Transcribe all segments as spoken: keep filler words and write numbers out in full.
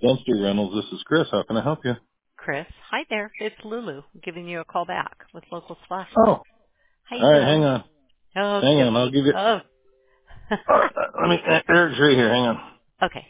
Dumpster Rentals. This is Chris. How can I help you? Chris. Hi there. It's Lulu giving you a call back with Local Splash. Oh, How you all right. Hang doing? on. Oh, Hang on. I'll dokie. give you. Oh. Uh, let me. Eric's right here. Hang on. Okay.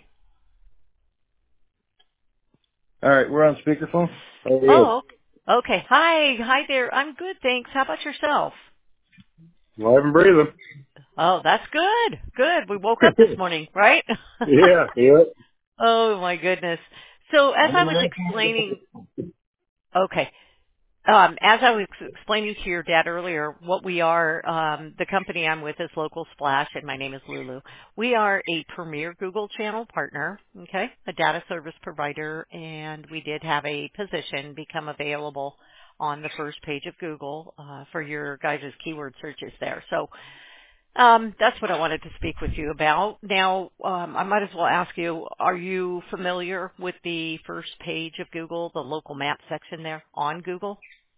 All right. We're on speakerphone. How are you? Oh, okay. Hi. Hi there. I'm good, thanks. How about yourself? Alive and breathing. Oh, that's good. Good. We woke up this morning, right? yeah. Yeah. Oh, my goodness. So as I'm I in was the explaining, okay. Um, as I was explaining to your dad earlier, what we are, um, the company I'm with is Local Splash, and my name is Lulu. We are a premier Google channel partner, okay, a data service provider, and we did have a position become available on the first page of Google uh, for your guys' keyword searches there. So um, that's what I wanted to speak with you about. Now, um, I might as well ask you, are you familiar with the first page of Google, the local map section there on Google?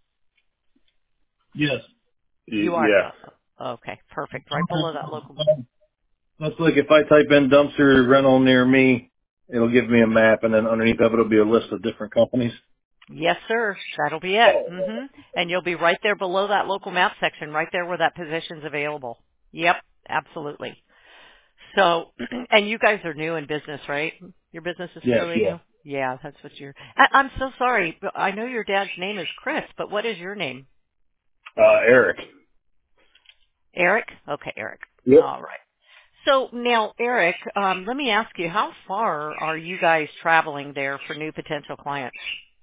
Yes. Y- You are. Yeah. Uh, okay, perfect. Right below that local. That's like if I type in dumpster rental near me, it'll give me a map, and then underneath of it will be a list of different companies. Yes, sir. That'll be it. hmm And you'll be right there below that local map section, right there where that position's available. Yep, absolutely. So, and you guys are new in business, right? Your business is Yes. fairly Yeah. new. Yeah, that's what you're. I, I'm so sorry. But I know your dad's name is Chris, but what is your name? Uh, Eric. Eric? Okay, Eric. Yep. All right. So now, Eric, um, let me ask you, how far are you guys traveling there for new potential clients?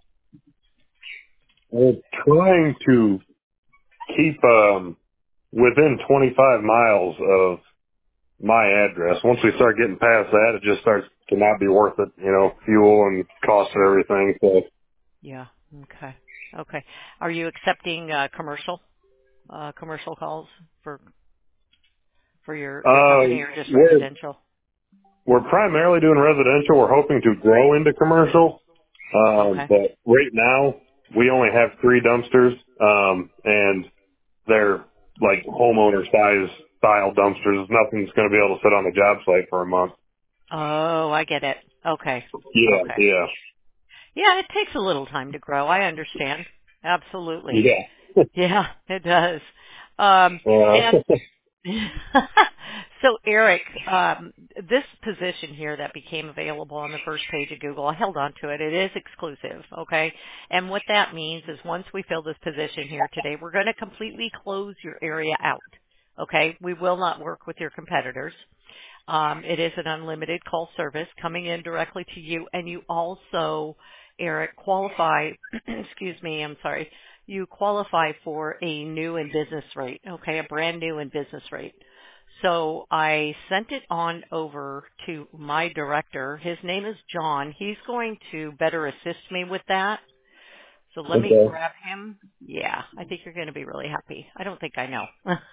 We're trying to keep um within twenty-five miles of my address. Once we start getting past that, it just starts to not be worth it, you know, fuel and cost and everything. So, Yeah. Okay. Okay. Are you accepting uh, commercial uh, commercial calls for for your your uh, company or just we're, residential? we're primarily doing residential. We're hoping to grow into commercial. Um, Okay. but right now we only have three dumpsters, um, and they're like homeowner size style dumpsters. Nothing's going to be able to sit on the job site for a month. Oh, I get it. Okay. Yeah. Okay. Yeah. Yeah, it takes a little time to grow. I understand. Absolutely. Yeah. Yeah, it does. Um, and uh, so, Eric, um, this position here that became available on the first page of Google, I held on to it. It is exclusive, okay? And what that means is once we fill this position here today, we're going to completely close your area out, okay? We will not work with your competitors. Um, it is an unlimited call service coming in directly to you, and you also, Eric, qualify, excuse me, I'm sorry, you qualify for a new in business rate, okay, a brand new in business rate. So I sent it on over to my director. His name is John. He's going to better assist me with that. So let me okay. grab him. Yeah, I think you're going to be really happy. I don't think I know.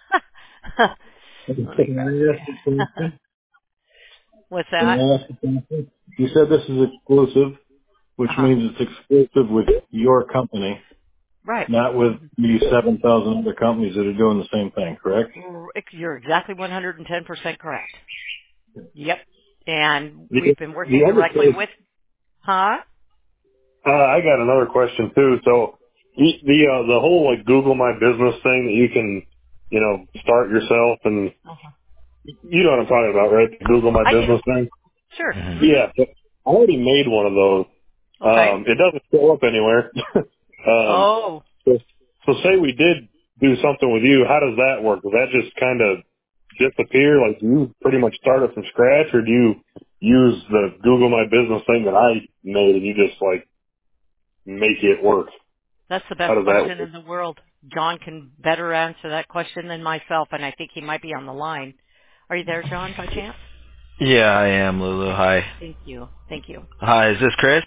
Let me grab you. What's Can that? I ask you something? You said this is exclusive, which Uh-huh. means it's exclusive with your company, Right. not with the seven thousand other companies that are doing the same thing, correct? R- You're exactly one hundred ten percent correct. Yep. And The, we've been working the other directly thing, with, huh? uh, I got another question too. So the the, uh, the whole like Google My Business thing that you can, you know, start yourself, and Uh-huh. you know what I'm talking about, right? The Google My I do. Business thing. Sure. hmm hmm Yeah, so I already made one of those. Okay. Um, it doesn't show up anywhere. um, Oh, so, so say we did do something with you. How does that work? Does that just kind of disappear? Like, do you pretty much start it from scratch, or do you use the Google My Business thing that I made and you just like make it work? that's the How best does that question work? in the world. John can better answer that question than myself, and I think he might be on the line. Are you there, John, by chance? Yeah, I am, Lulu. Hi. Thank you. Thank you. Hi, is this Chris?